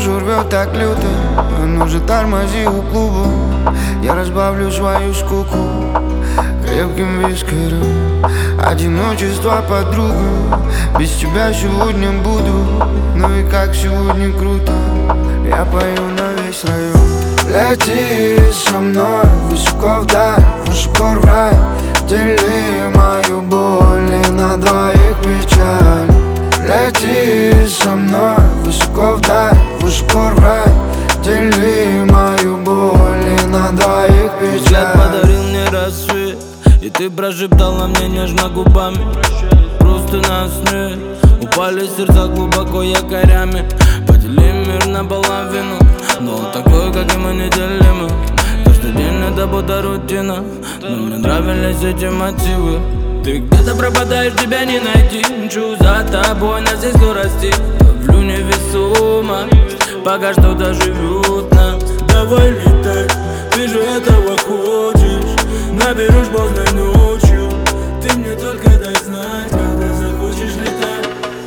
душу рвет так люто, ну же тормози у клуба. Я разбавлю свою скуку крепким вискарем. Одиночество, подруга, без тебя сегодня буду. Ну и как сегодня круто, я пою на весь район. Лети со мной высоко вдаль, высоко в рай. Дели мою боль и на двоих печаль. Лети со мной высоко вдаль, высоко в рай. Дели мою боль и на двоих печаль. Взгляд подарил мне рассвет, и ты прошептала мне нежно губами. Просто на сне упали сердца глубоко якорями. Поделим мир наполовину, но он такой, как и мы, неделимы. Каждый день это будто рутина, но мне нравились эти мотивы. Ты где-то пропадаешь, тебя не найти. Мчу за тобой на всей скорости, ловлю невесомо, пока что-то живет нас. Давай летай, ты же этого хочешь. Наберешь поздно ночью, ты мне только дай знать, когда захочешь летать.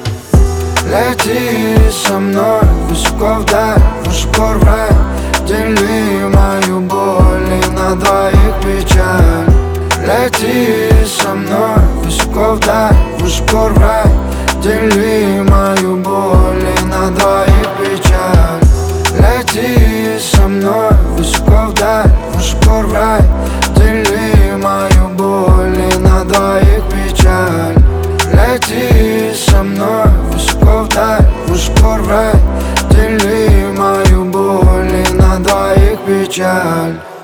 Лети со мной высоко вдаль, высоко в рай. Дели мою боль и на двоих печаль. Лети со мной высоко вдаль, высоко в рай. Дели мою боль и на двоих печаль. Лети со мной высоко вдаль, высоко в рай. Дели мою боль и на двоих печаль. Лети со мной высоко вдаль, высоко в рай. Дели мою боль и на двоих печаль.